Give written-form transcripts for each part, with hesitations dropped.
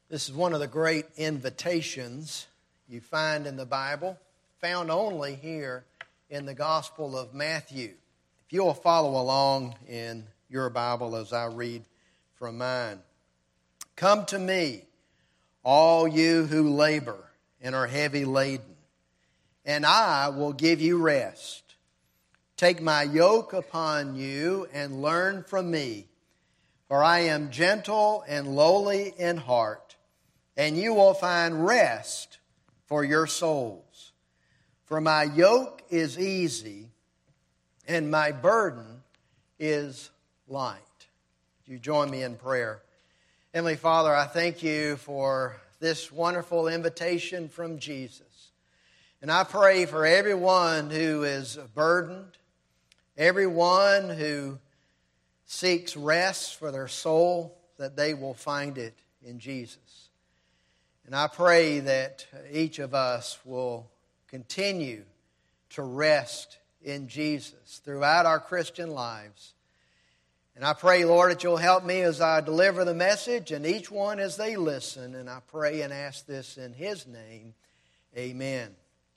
This is one of the great invitations you find in the Bible, found only here in the Gospel of Matthew. If you'll follow along in your Bible as I read from mine. Come to me, all you who labor and are heavy laden, and I will give you rest. Take my yoke upon you and learn from me, for I am gentle and lowly in heart, and you will find rest for your souls. For my yoke is easy, and my burden is light. You join me in prayer. Heavenly Father, I thank you for this wonderful invitation from Jesus. And I pray for everyone who is burdened, everyone who seeks rest for their soul, that they will find it in Jesus. And I pray that each of us will continue to rest in Jesus throughout our Christian lives. And I pray, Lord, that you'll help me as I deliver the message and each one as they listen. And I pray and ask this in His name. Amen.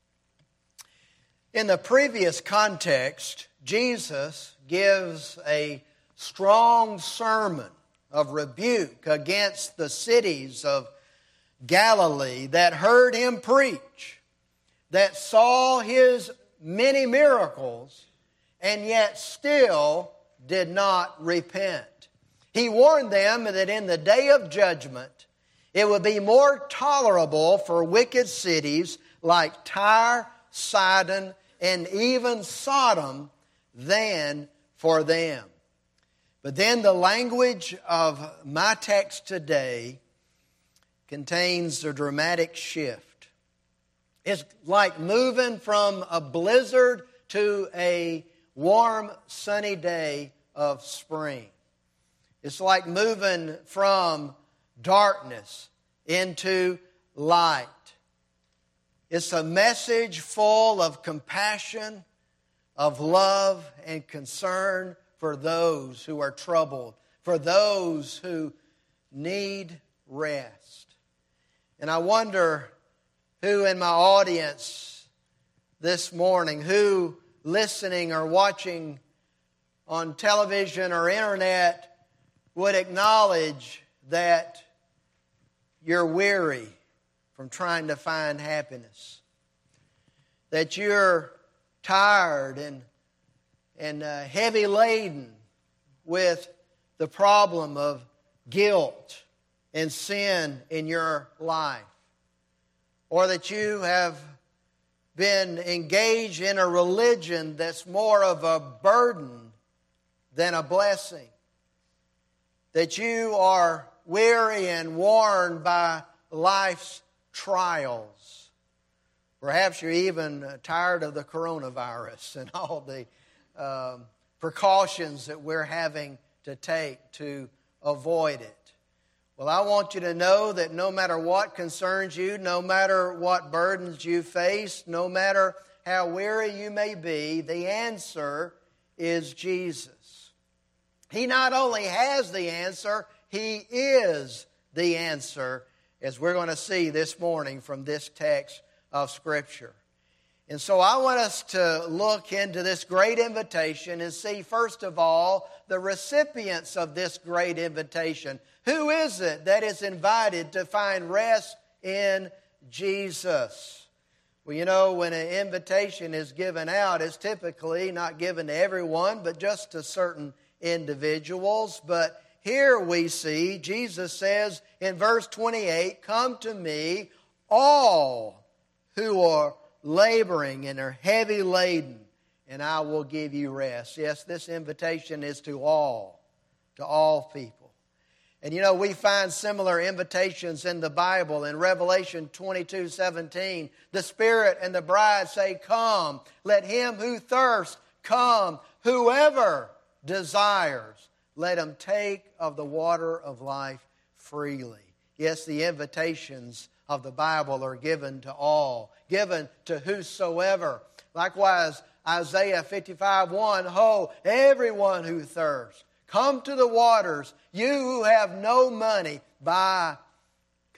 In the previous context, Jesus gives a strong sermon of rebuke against the cities of Galilee that heard Him preach, that saw His many miracles, and yet still did not repent. He warned them that in the day of judgment, it would be more tolerable for wicked cities like Tyre, Sidon, and even Sodom than for them. But then the language of my text today contains a dramatic shift. It's like moving from a blizzard to a warm, sunny day of spring. It's like moving from darkness into light. It's a message full of compassion, of love and concern for those who are troubled, for those who need rest. And I wonder who in my audience this morning, who listening or watching on television or internet would acknowledge that you're weary from trying to find happiness, that you're tired and heavy laden with the problem of guilt and sin in your life, or that you have been engaged in a religion that's more of a burden than a blessing, that you are weary and worn by life's trials. Perhaps you're even tired of the coronavirus and all the precautions that we're having to take to avoid it. Well, I want you to know that no matter what concerns you, no matter what burdens you face, no matter how weary you may be, the answer is Jesus. He not only has the answer, He is the answer, as we're going to see this morning from this text of Scripture. And so I want us to look into this great invitation and see, first of all, the recipients of this great invitation. Who is it that is invited to find rest in Jesus? Well, you know, when an invitation is given out, it's typically not given to everyone, but just to certain individuals. But here we see Jesus says in verse 28, "Come to me, all who are laboring and are heavy laden, and I will give you rest." Yes, this invitation is to all people. And you know, we find similar invitations in the Bible. In Revelation 22:17, the Spirit and the bride say, "Come, let him who thirsts come. Whoever desires, let him take of the water of life freely." Yes, the invitations of the Bible are given to all, given to whosoever. Likewise, Isaiah 55:1, "Ho, everyone who thirsts, come to the waters. You who have no money,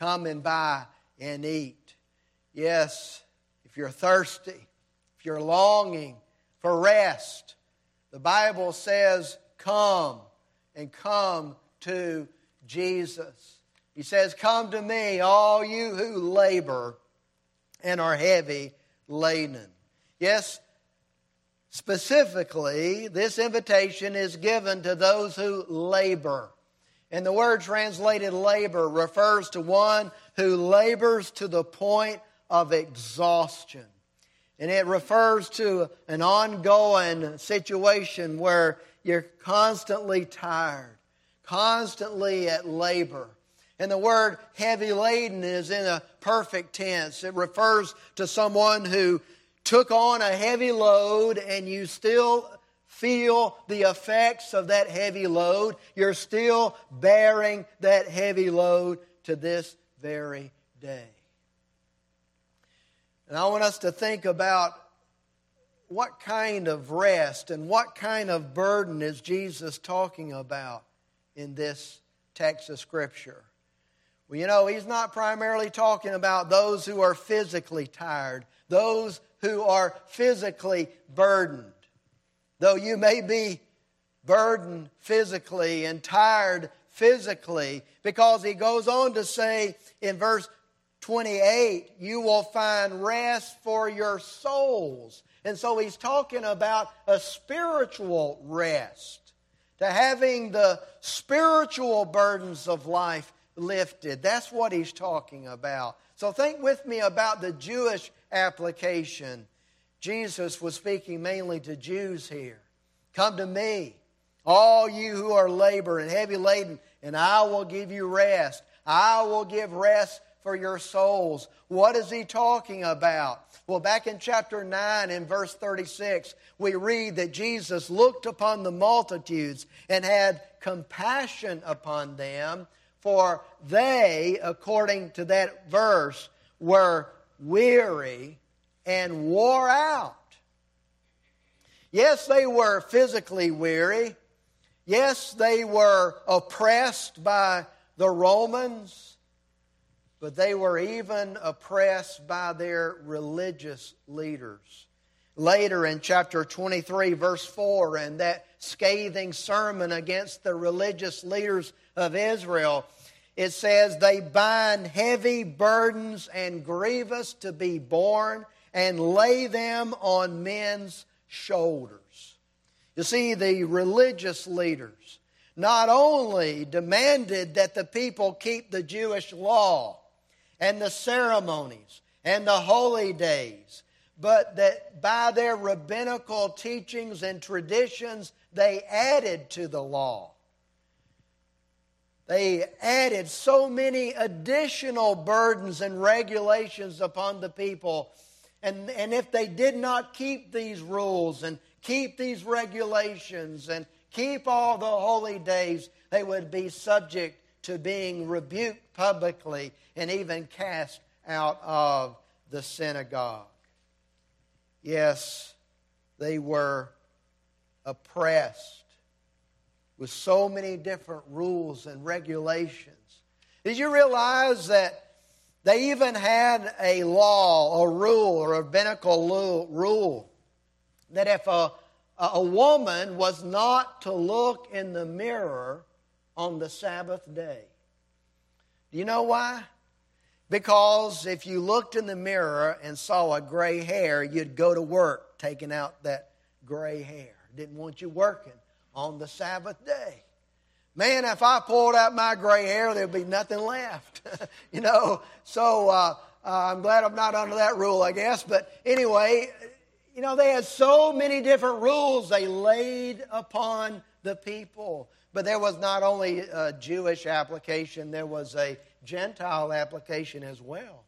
come and buy and eat. Yes, if you're thirsty, if you're longing for rest, the Bible says, come and come to Jesus. He says, come to me, all you who labor and are heavy laden. Yes, specifically, this invitation is given to those who labor. And the word translated labor refers to one who labors to the point of exhaustion. And it refers to an ongoing situation where you're constantly tired, constantly at labor. And the word heavy laden is in a perfect tense. It refers to someone who took on a heavy load and you still feel the effects of that heavy load. You're still bearing that heavy load to this very day. And I want us to think about what kind of rest and what kind of burden is Jesus talking about in this text of Scripture. Well, you know, He's not primarily talking about those who are physically tired, those who are physically burdened. Though you may be burdened physically and tired physically, because He goes on to say in verse 28, you will find rest for your souls. And so He's talking about a spiritual rest, to having the spiritual burdens of life lifted. That's what He's talking about. So think with me about the Jewish application. Jesus was speaking mainly to Jews here. Come to me, all you who are laboring and heavy laden, and I will give you rest. I will give rest for your souls. What is He talking about? Well, back in chapter 9 in verse 36, we read that Jesus looked upon the multitudes and had compassion upon them, for they, according to that verse, were weary and wore out. Yes, they were physically weary. Yes, they were oppressed by the Romans, but they were even oppressed by their religious leaders. Later in chapter 23, verse 4, and that scathing sermon against the religious leaders of Israel, it says, they bind heavy burdens and grievous to be borne and lay them on men's shoulders. You see, the religious leaders not only demanded that the people keep the Jewish law and the ceremonies and the holy days, but that by their rabbinical teachings and traditions, they added to the law. They added so many additional burdens and regulations upon the people. And if they did not keep these rules and keep these regulations and keep all the holy days, they would be subject to being rebuked publicly and even cast out of the synagogue. Yes, they were oppressed with so many different rules and regulations. Did you realize that they even had a law, a rule, or a rabbinical rule, that if a woman was not to look in the mirror on the Sabbath day? Do you know why? Because if you looked in the mirror and saw a gray hair, you'd go to work taking out that gray hair. Didn't want you working on the Sabbath day. Man, if I pulled out my gray hair, there'd be nothing left. So I'm glad I'm not under that rule, I guess. But anyway, they had so many different rules they laid upon the people. But there was not only a Jewish application, there was a Gentile application as well.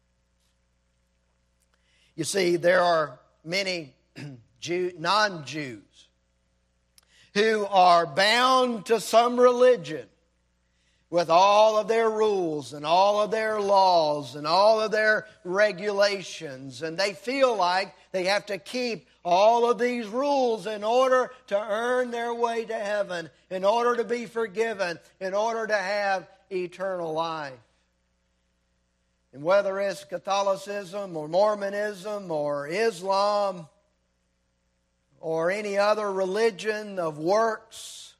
You see, there are many non-Jews who are bound to some religion with all of their rules and all of their laws and all of their regulations. And they feel like they have to keep all of these rules in order to earn their way to heaven, in order to be forgiven, in order to have eternal life. And whether it's Catholicism or Mormonism or Islam or any other religion of works,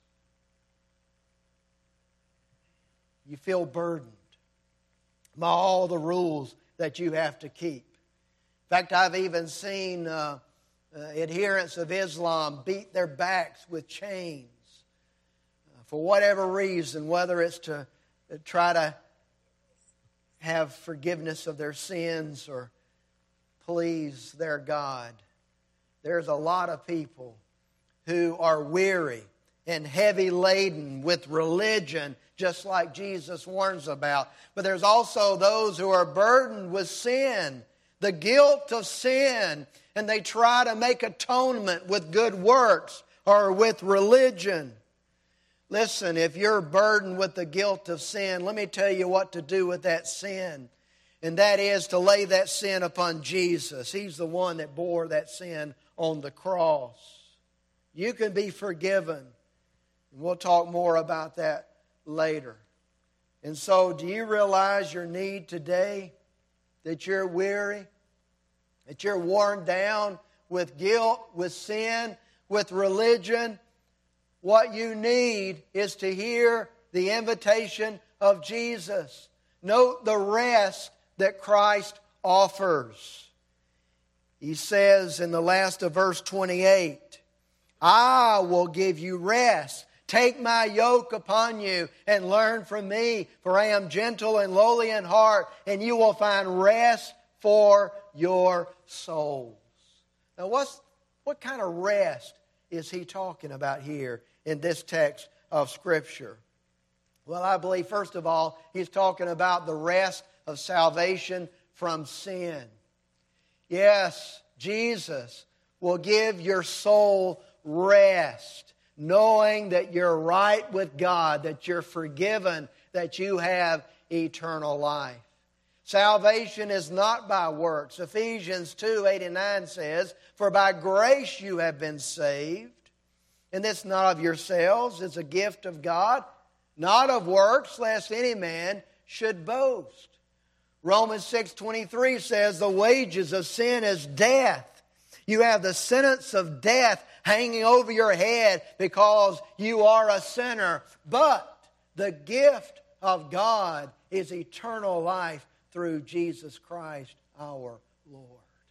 you feel burdened by all the rules that you have to keep. In fact, I've even seen adherents of Islam beat their backs with chains for whatever reason, whether it's to try to have forgiveness of their sins or please their God. There's a lot of people who are weary and heavy laden with religion, just like Jesus warns about. But there's also those who are burdened with sin, the guilt of sin, and they try to make atonement with good works or with religion. Listen, if you're burdened with the guilt of sin, let me tell you what to do with that sin. And that is to lay that sin upon Jesus. He's the one that bore that sin on the cross. You can be forgiven. We'll talk more about that later. And so, do you realize your need today? That you're weary? That you're worn down with guilt, with sin, with religion? What you need is to hear the invitation of Jesus. Note the rest that Christ offers. He says in the last of verse 28, I will give you rest. Take my yoke upon you and learn from me, for I am gentle and lowly in heart, and you will find rest for your souls. Now, what kind of rest is he talking about here in this text of Scripture? Well, I believe, first of all, he's talking about the rest of salvation from sin. Yes, Jesus will give your soul rest, knowing that you're right with God, that you're forgiven, that you have eternal life. Salvation is not by works. Ephesians 2:8-9 says, for by grace you have been saved. And this not of yourselves, it's a gift of God, not of works, lest any man should boast. Romans 6:23 says, the wages of sin is death. You have the sentence of death hanging over your head because you are a sinner. But the gift of God is eternal life through Jesus Christ our Lord.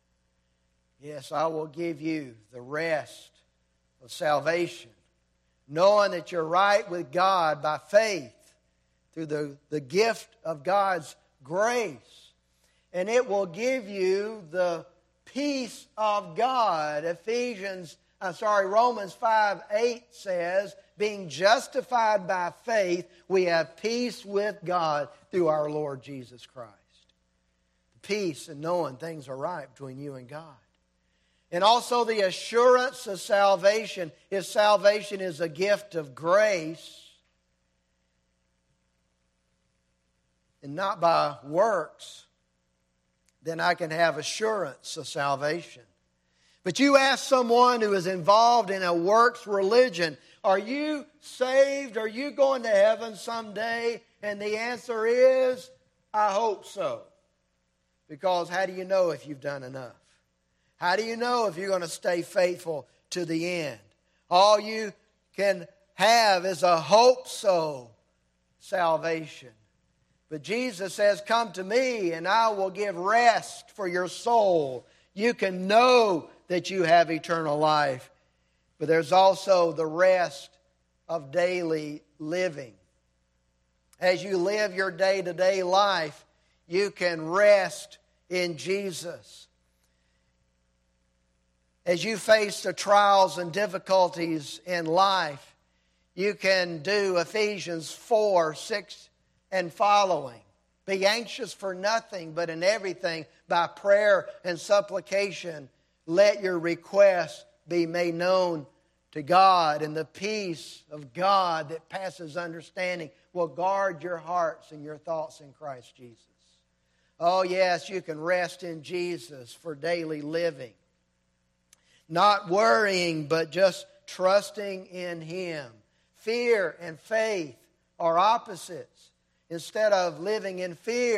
Yes, I will give you the rest of salvation, knowing that you're right with God by faith through the gift of God's grace. And it will give you the peace of God. Romans 5:8 says, being justified by faith, we have peace with God through our Lord Jesus Christ. Peace in knowing things are right between you and God. And also the assurance of salvation. If salvation is a gift of grace and not by works, then I can have assurance of salvation. But you ask someone who is involved in a works religion, are you saved? Are you going to heaven someday? And the answer is, I hope so. Because how do you know if you've done enough? How do you know if you're going to stay faithful to the end? All you can have is a hope so salvation. But Jesus says, come to me and I will give rest for your soul. You can know that you have eternal life. But there's also the rest of daily living. As you live your day-to-day life, you can rest in Jesus. As you face the trials and difficulties in life, you can do Ephesians 4:6 and following. Be anxious for nothing, but in everything, by prayer and supplication, let your requests be made known to God. And the peace of God that passes understanding will guard your hearts and your thoughts in Christ Jesus. Oh yes, you can rest in Jesus for daily living. Not worrying, but just trusting in Him. Fear and faith are opposites. Instead of living in fear,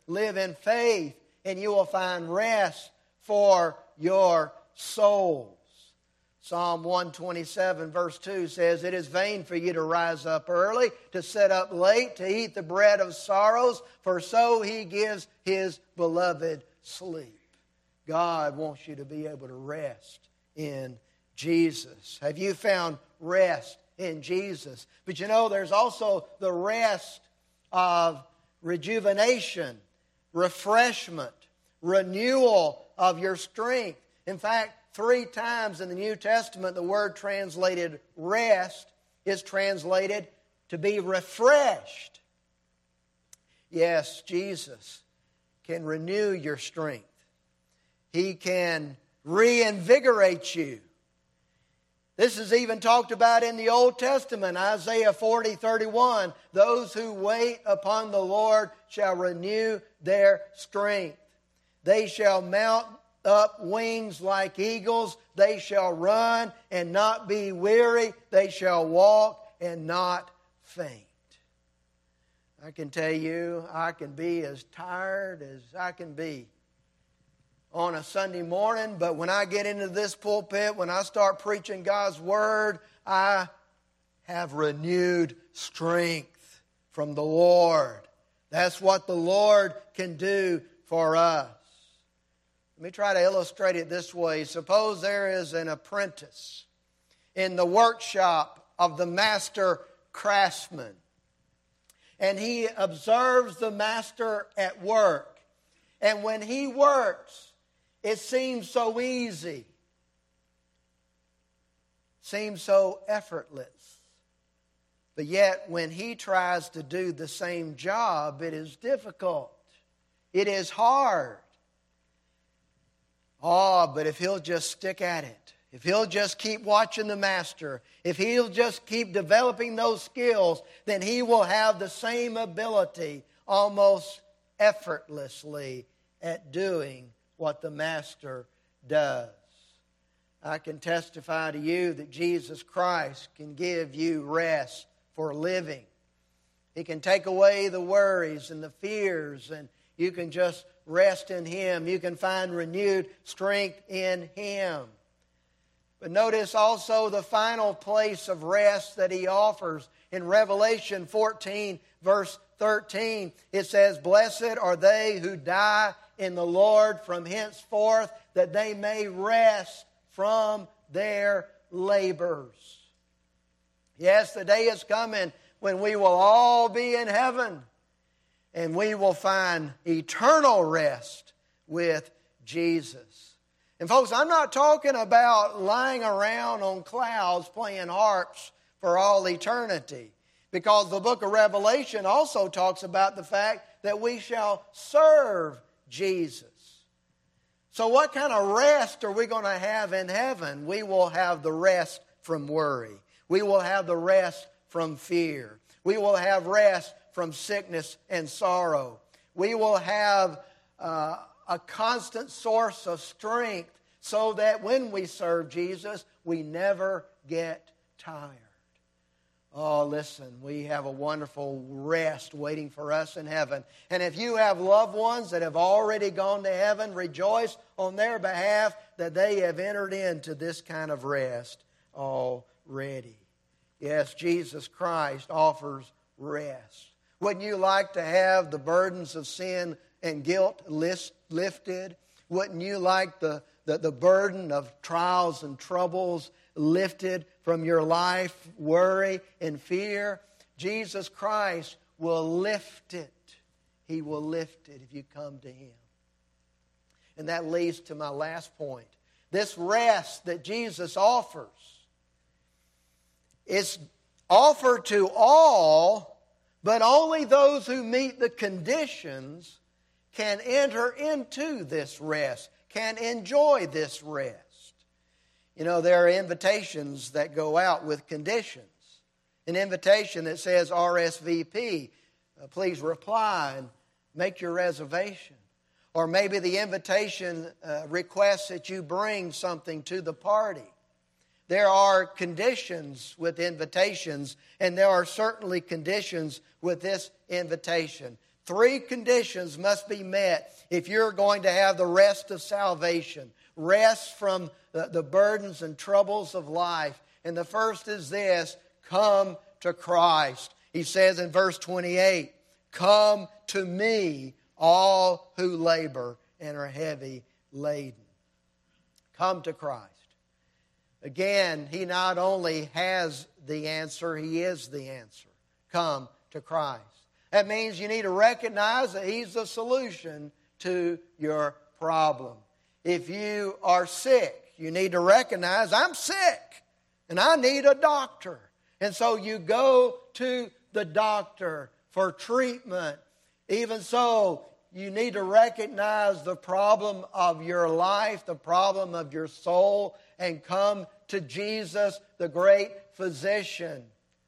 live in faith, and you will find rest for your souls. Psalm 127 verse 2 says, "It is vain for you to rise up early, to sit up late, to eat the bread of sorrows, for so He gives His beloved sleep." God wants you to be able to rest in Jesus. Have you found rest in Jesus? But you know, there's also the rest of rejuvenation, refreshment, renewal of your strength. In fact, 3 times in the New Testament, the word translated rest is translated to be refreshed. Yes, Jesus can renew your strength. He can reinvigorate you. This is even talked about in the Old Testament, Isaiah 40:31. "Those who wait upon the Lord shall renew their strength. They shall mount up wings like eagles. They shall run and not be weary. They shall walk and not faint." I can tell you, I can be as tired as I can be on a Sunday morning, but when I get into this pulpit, when I start preaching God's Word, I have renewed strength from the Lord. That's what the Lord can do for us. Let me try to illustrate it this way. Suppose there is an apprentice in the workshop of the master craftsman, and he observes the master at work. And when he works, it seems so easy, seems so effortless. But yet, when he tries to do the same job, it is difficult. It is hard. Oh, but if he'll just stick at it, if he'll just keep watching the master, if he'll just keep developing those skills, then he will have the same ability almost effortlessly at doing what the master does. I can testify to you that Jesus Christ can give you rest for living. He can take away the worries and the fears, and you can just rest in Him. You can find renewed strength in Him. But notice also the final place of rest that He offers. In Revelation 14, verse 13, it says, "Blessed are they who die in the Lord from henceforth, that they may rest from their labors." Yes, the day is coming when we will all be in heaven, and we will find eternal rest with Jesus. And folks, I'm not talking about lying around on clouds playing harps for all eternity, because the book of Revelation also talks about the fact that we shall serve Jesus. So what kind of rest are we going to have in heaven? We will have the rest from worry. We will have the rest from fear. We will have rest from sickness and sorrow. We will have a constant source of strength so that when we serve Jesus, we never get tired. Oh, listen, we have a wonderful rest waiting for us in heaven. And if you have loved ones that have already gone to heaven, rejoice on their behalf that they have entered into this kind of rest already. Yes, Jesus Christ offers rest. Wouldn't you like to have the burdens of sin and guilt lifted? Wouldn't you like the burden of trials and troubles lifted from your life, worry and fear? Jesus Christ will lift it. He will lift it if you come to Him. And that leads to my last point. This rest that Jesus offers is offered to all, but only those who meet the conditions can enter into this rest, can enjoy this rest. You know, there are invitations that go out with conditions. An invitation that says RSVP, please reply and make your reservation. Or maybe the invitation requests that you bring something to the party. There are conditions with invitations, and there are certainly conditions with this invitation. Three conditions must be met if you're going to have the rest of salvation. Rest from the burdens and troubles of life. And the first is this: come to Christ. He says in verse 28, come to me, all who labor and are heavy laden. Come to Christ. Again, He not only has the answer, He is the answer. Come to Christ. That means you need to recognize that He's the solution to your problem. If you are sick, you need to recognize, I'm sick and I need a doctor. And so you go to the doctor for treatment. Even so, you need to recognize the problem of your life, the problem of your soul, and come to Jesus, the great physician.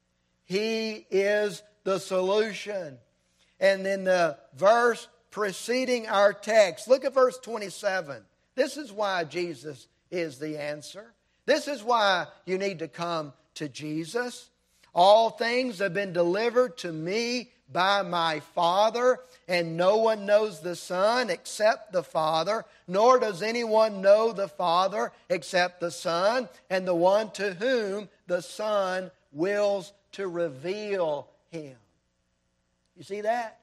He is the solution. And in the verse preceding our text, look at verse 27. This is why Jesus is the answer. This is why you need to come to Jesus. All things have been delivered to me by my Father, and no one knows the Son except the Father, nor does anyone know the Father except the Son, and the one to whom the Son wills to reveal Him. You see that?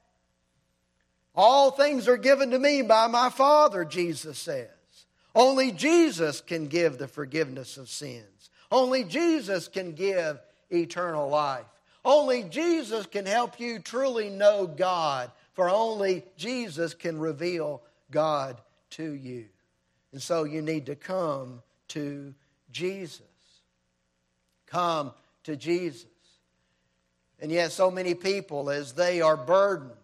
All things are given to me by my Father, Jesus says. Only Jesus can give the forgiveness of sins. Only Jesus can give eternal life. Only Jesus can help you truly know God, for only Jesus can reveal God to you. And so you need to come to Jesus. Come to Jesus. And yet so many people, as they are burdened,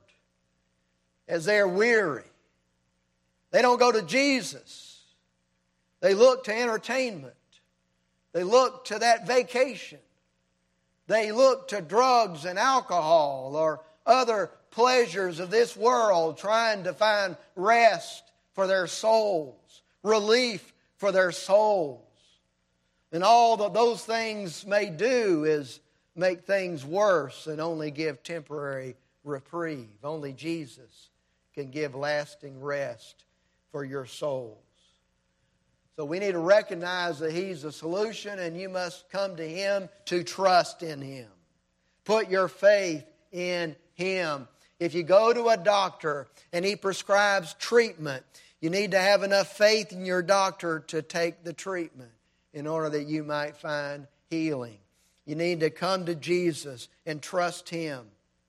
as they are weary, they don't go to Jesus. They look to entertainment. They look to that vacation. They look to drugs and alcohol or other pleasures of this world, trying to find rest for their souls, relief for their souls. And all that those things may do is make things worse and only give temporary reprieve. Only Jesus can give lasting rest for your souls. So we need to recognize that He's the solution, and you must come to Him to trust in Him. Put your faith in Him. If you go to a doctor and he prescribes treatment, you need to have enough faith in your doctor to take the treatment in order that you might find healing. You need to come to Jesus and trust Him.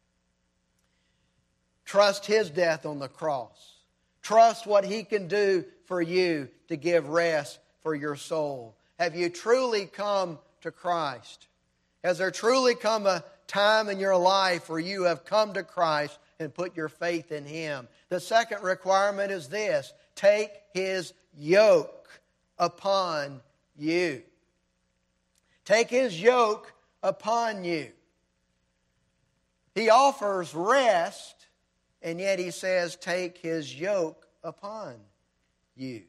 Trust His death on the cross. Trust what He can do for you to give rest for your soul. Have you truly come to Christ? Has there truly come a time in your life where you have come to Christ and put your faith in Him? The second requirement is this: take His yoke upon you. Take His yoke upon you. He offers rest, and yet He says, take His yoke upon you.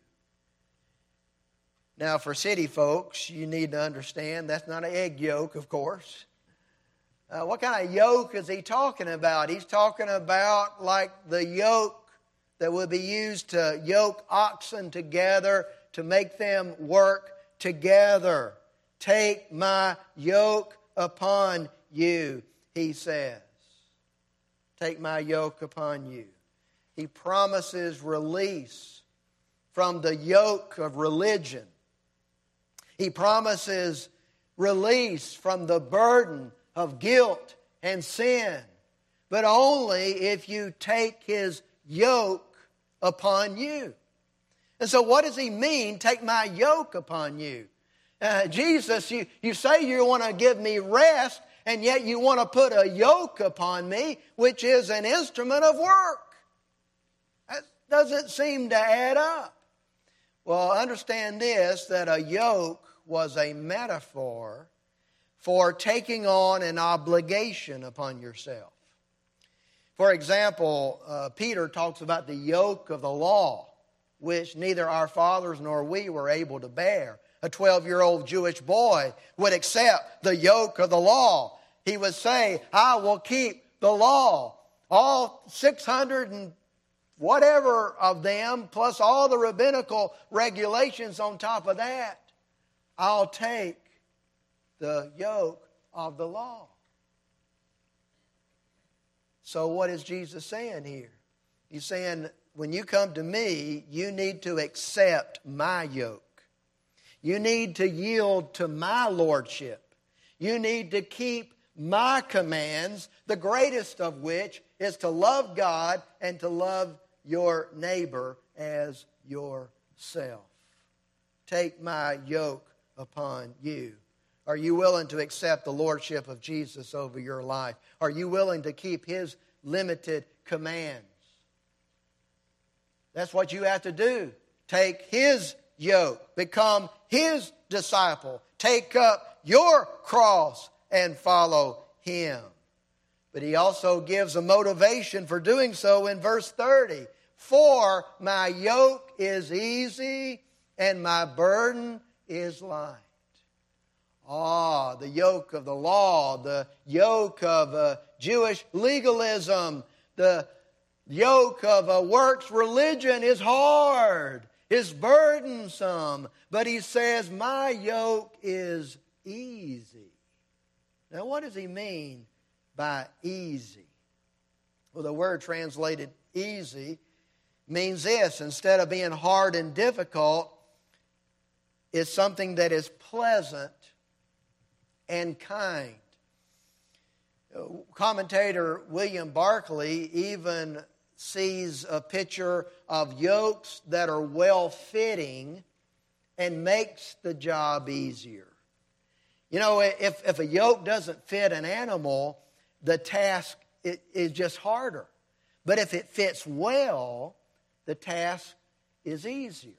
Now, for city folks, you need to understand that's not an egg yolk, of course. What kind of yoke is He talking about? He's talking about like the yoke that would be used to yoke oxen together to make them work together. Take my yoke upon you, He says. Take my yoke upon you. He promises release from the yoke of religion. He promises release from the burden of guilt and sin, but only if you take His yoke upon you. And so what does He mean, take my yoke upon you? Jesus, you say you want to give me rest, and yet you want to put a yoke upon me, which is an instrument of work. That doesn't seem to add up. Well, understand this, that a yoke was a metaphor for taking on an obligation upon yourself. For example, Peter talks about the yoke of the law, which neither our fathers nor we were able to bear. A 12-year-old Jewish boy would accept the yoke of the law. He would say, I will keep the law. all 600 and whatever of them, plus all the rabbinical regulations on top of that, I'll take the yoke of the law. So what is Jesus saying here? He's saying, when you come to me, you need to accept my yoke. You need to yield to my lordship. You need to keep my commands, the greatest of which is to love God and to love your neighbor as yourself. Take my yoke upon you. Are you willing to accept the lordship of Jesus over your life? Are you willing to keep His limited commands? That's what you have to do. Take His yoke. Become His disciple. Take up your cross and follow Him. But He also gives a motivation for doing so in verse 30. For my yoke is easy and my burden is light. The yoke of the law, the yoke of Jewish legalism, the yoke of a works religion is hard, is burdensome. But He says, my yoke is easy. Now, what does He mean by easy? Well, the word translated easy means this. Instead of being hard and difficult, it's something that is pleasant and kind. Commentator William Barclay even sees a picture of yokes that are well-fitting and makes the job easier. You know, if a yoke doesn't fit an animal, the task is just harder. But if it fits well, the task is easier.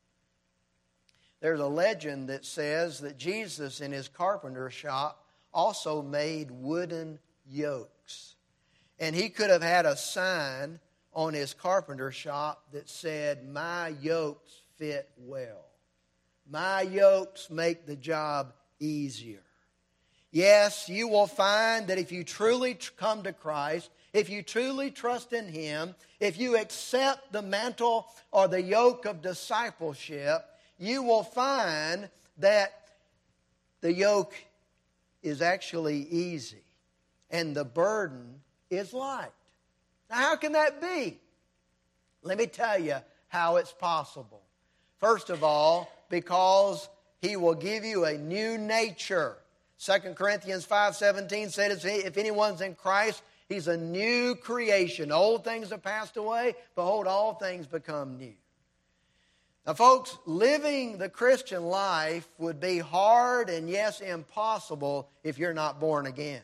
There's a legend that says that Jesus in His carpenter shop also made wooden yokes. And He could have had a sign on His carpenter shop that said, my yokes fit well. My yokes make the job easier. Yes, you will find that if you truly come to Christ, if you truly trust in Him, if you accept the mantle or the yoke of discipleship, you will find that the yoke is actually easy and the burden is light. Now, how can that be? Let me tell you how it's possible. First of all, because He will give you a new nature. 2 Corinthians 5:17 says, if anyone's in Christ, he's a new creation. Old things have passed away. Behold, all things become new. Now, folks, living the Christian life would be hard and, yes, impossible if you're not born again.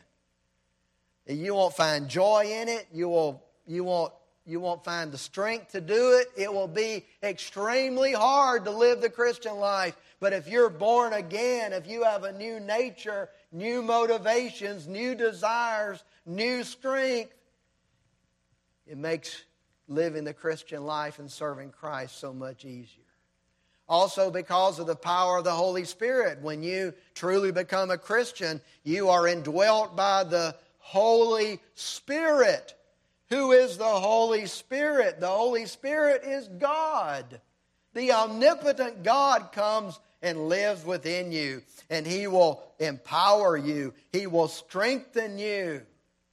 You won't find joy in it. You won't find the strength to do it. It will be extremely hard to live the Christian life. But if you're born again, if you have a new nature, new motivations, new desires, new strength, it makes living the Christian life and serving Christ so much easier. Also, because of the power of the Holy Spirit, when you truly become a Christian, you are indwelt by the Holy Spirit. Who is the Holy Spirit? The Holy Spirit is God. The omnipotent God comes and lives within you, and He will empower you. He will strengthen you.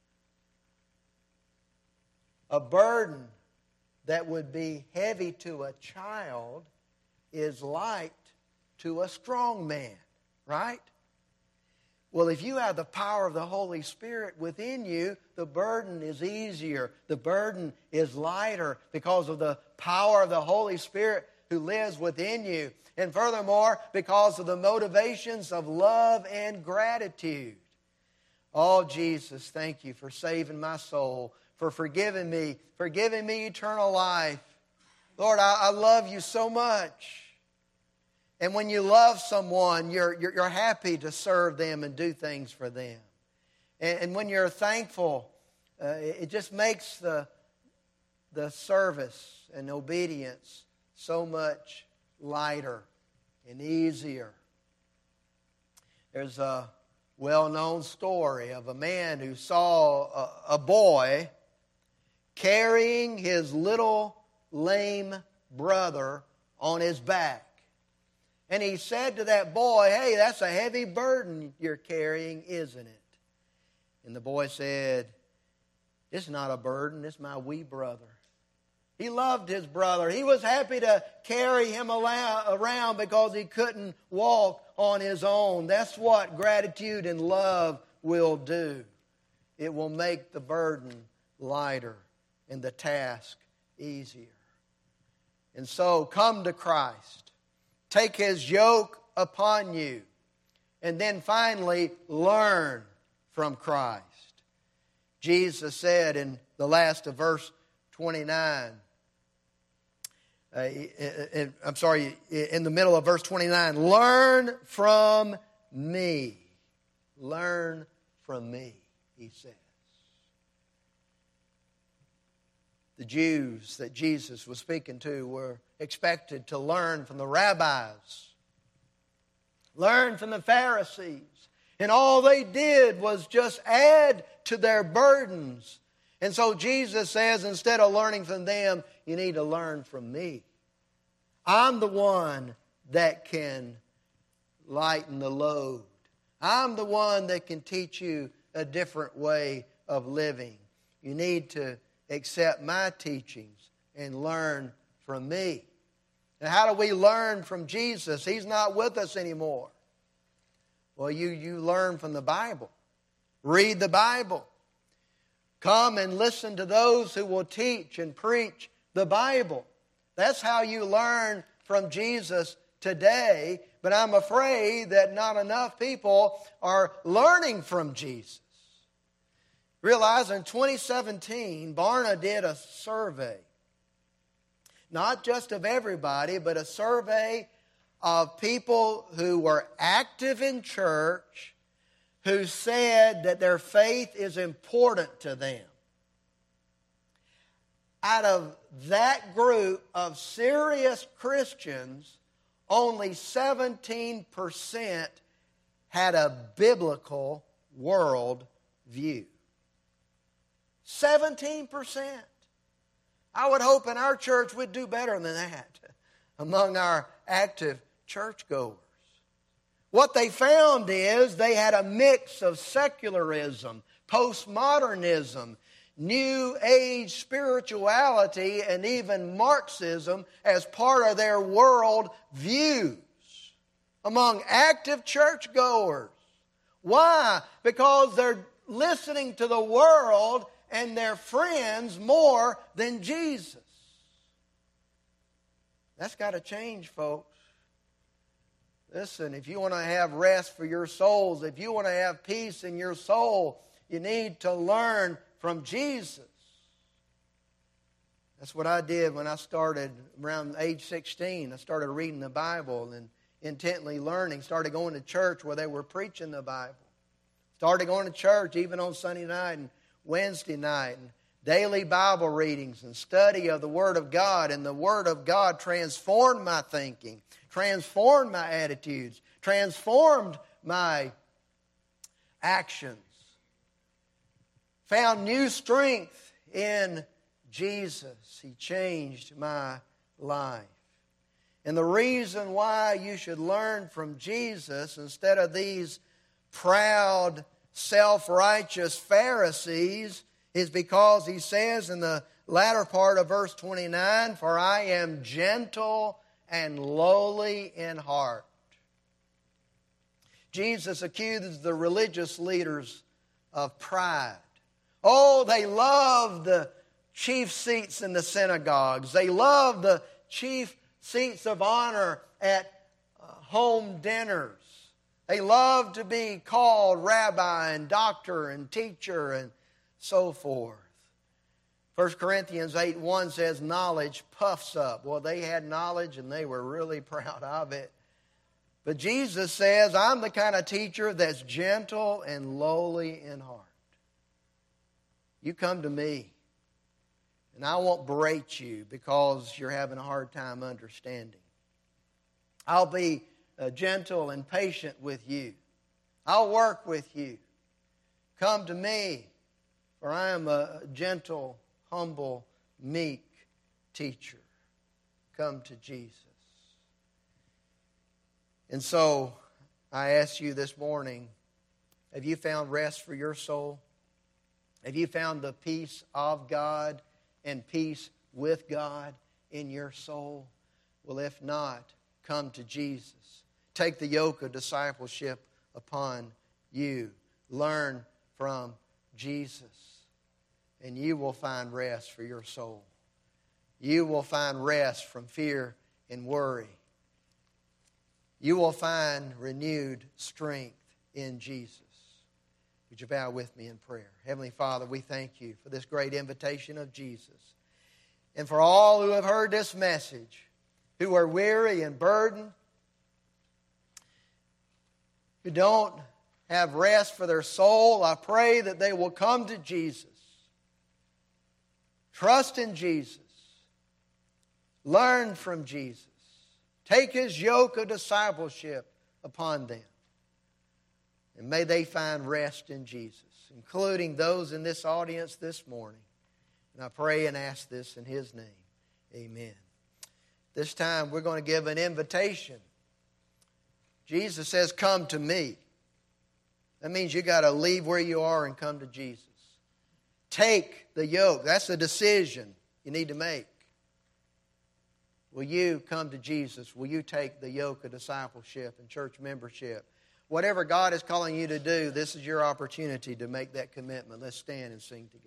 A burden that would be heavy to a child is light to a strong man, right? Well, if you have the power of the Holy Spirit within you, the burden is easier. The burden is lighter because of the power of the Holy Spirit who lives within you. And furthermore, because of the motivations of love and gratitude. Oh, Jesus, thank you for saving my soul, for forgiving me eternal life. Lord, I love you so much. And when you love someone, you're happy to serve them and do things for them. And when you're thankful, it just makes the service and obedience so much lighter and easier. There's a well-known story of a man who saw a boy carrying his little lame brother on his back. And he said to that boy, "Hey, that's a heavy burden you're carrying, isn't it?" And the boy said, "It's not a burden, it's my wee brother." He loved his brother. He was happy to carry him around because he couldn't walk on his own. That's what gratitude and love will do. It will make the burden lighter and the task easier. And so come to Christ. Take His yoke upon you. And then finally, learn from Christ. Jesus said in the last of verse 29, in the middle of verse 29, learn from me. Learn from me, He says. The Jews that Jesus was speaking to were expected to learn from the rabbis, learn from the Pharisees. And all they did was just add to their burdens. And so Jesus says, instead of learning from them, you need to learn from me. I'm the one that can lighten the load. I'm the one that can teach you a different way of living. You need to accept my teachings and learn from me. And how do we learn from Jesus? He's not with us anymore. Well, you learn from the Bible. Read the Bible. Come and listen to those who will teach and preach the Bible. That's how you learn from Jesus today. But I'm afraid that not enough people are learning from Jesus. Realize in 2017, Barna did a survey. Not just of everybody, but a survey of people who were active in church, who said that their faith is important to them. Out of that group of serious Christians, only 17% had a biblical world view. 17%. I would hope in our church we'd do better than that among our active churchgoers. What they found is they had a mix of secularism, postmodernism, New Age spirituality, and even Marxism as part of their world views among active churchgoers. Why? Because they're listening to the world and their friends more than Jesus. That's got to change, folks. Listen, if you want to have rest for your souls, if you want to have peace in your soul, you need to learn from Jesus. That's what I did when I started around age 16. I started reading the Bible and intently learning. Started going to church where they were preaching the Bible. Started going to church even on Sunday night and Wednesday night, and daily Bible readings and study of the Word of God. And the Word of God transformed my thinking, transformed my attitudes, transformed my actions. Found new strength in Jesus. He changed my life. And the reason why you should learn from Jesus instead of these proud, self-righteous Pharisees is because he says in the latter part of verse 29, "For I am gentle and lowly in heart." Jesus accuses the religious leaders of pride. Oh, they love the chief seats in the synagogues. They love the chief seats of honor at home dinners. They love to be called rabbi and doctor and teacher and so forth. 1 Corinthians 8:1 says, knowledge puffs up. Well, they had knowledge and they were really proud of it. But Jesus says, I'm the kind of teacher that's gentle and lowly in heart. You come to me, and I won't berate you because you're having a hard time understanding. I'll be gentle and patient with you. I'll work with you. Come to me, for I am a gentle humble, meek teacher. Come to Jesus. And so, I ask you this morning, have you found rest for your soul? Have you found the peace of God and peace with God in your soul? Well, if not, come to Jesus. Take the yoke of discipleship upon you. Learn from Jesus. And you will find rest for your soul. You will find rest from fear and worry. You will find renewed strength in Jesus. Would you bow with me in prayer? Heavenly Father, we thank you for this great invitation of Jesus. And for all who have heard this message, who are weary and burdened, who don't have rest for their soul, I pray that they will come to Jesus. Trust in Jesus. Learn from Jesus. Take His yoke of discipleship upon them. And may they find rest in Jesus, including those in this audience this morning. And I pray and ask this in His name. Amen. This time we're going to give an invitation. Jesus says, come to me. That means you got to leave where you are and come to Jesus. Take the yoke. That's a decision you need to make. Will you come to Jesus? Will you take the yoke of discipleship and church membership? Whatever God is calling you to do, this is your opportunity to make that commitment. Let's stand and sing together.